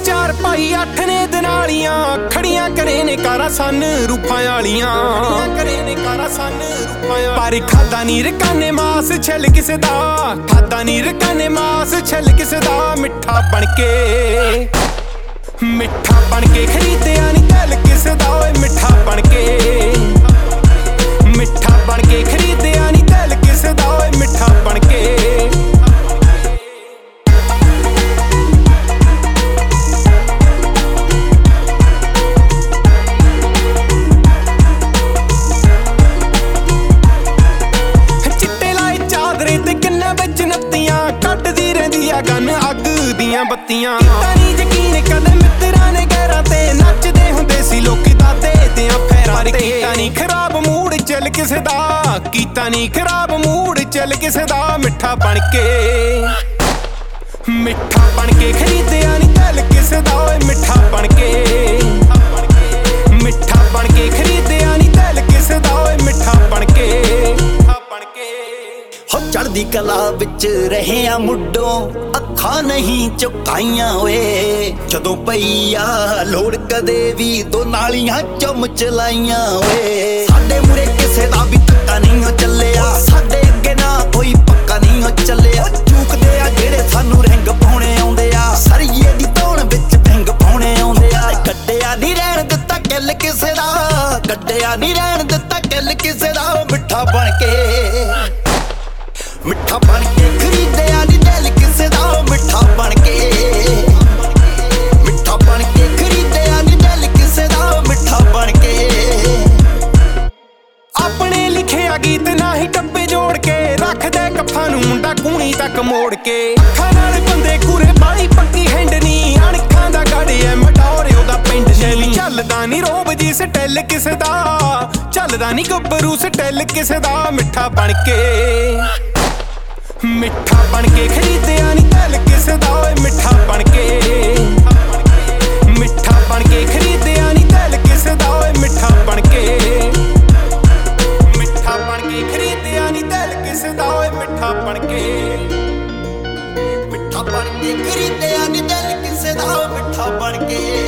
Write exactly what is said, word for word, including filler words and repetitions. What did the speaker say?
चार भाई अठ ने दनालियां खड़ियां करे ने कारा सन रूपां आलियां करे ने कारा सन रूपां पर खादा नी रकाने मास छल किसे दा खादा नी रकाने मास छल किसे दा मिठा बनके मिठा बनके खरीदया नी दिल किसे दा ओए मिठा बनके मिठा बनके खरीदया नी दिल किसे दा ओए मिठा बनके गन अग दियां बत्तियां कीता नी यकीन कदे मित्रां ने गैरां ते नचदे हुंदे सी लोकी दादे दियां फेरां ते कीता नी खराब मूड चल किसे दा कीता नी खराब मूड चल किसे दा मिठा बनके मिठा बनके खरीदया नी दिल किसे दा ओए मिठा बनके मिठा बनके खरीदया नी दिल किसे दा ओए मिठा बनके चढ़दी कला विच रहे आ मुड्डों अखां नहीं चुकाइयां ओए जदों पई आ लोड़ कदे भी दो नालियां चुम चलाइयां ओए साडे मुरे किसे दा भी धक्का नहीं ओ चलिया साडे अगे ना कोई पक्का नहीं ओ चलिया चूकदे आ जेड़े सानू रंग पाउणे आउंदे आ सरिये दी तौण विच भंग पाउणे आउंदे आ गड्डिया नी रहण दित्ता किल किसे दा गड्डिया नी रहण दित्ता किल किसे दा मिठा बनके मिठा बनके खरीदया नी दिल किसे दा मिठा बनके मिठा बनके खरीदया नी दिल किसे दा मिठा बनके अपने लिखिया गीत ना ही टप्पे जोड़ के रख दे कफां नूं मुंडा कूणी तक मोड़ के अखां नाल बंदे कूरे बाली पक्की हैंडनी अणखां दा गाड़िया मटोरे ओदा पिंड शैली चलदा नी रोब जी स्टाइल किसे दा चलदा नी गब्बरू स्टाइल किसे दा मिठा बनके मिठा बनके खरीदया नी दिल किसे दा ओए मिठा बनके मिठा बनके खरीदया नी दिल किसे दा ओए मिठा बनके मिठा बनके खरीदया नी दिल किसे दा ओए मिठा बनके मिठा बनके खरीदया नी दिल किसे दा मिठा बनके।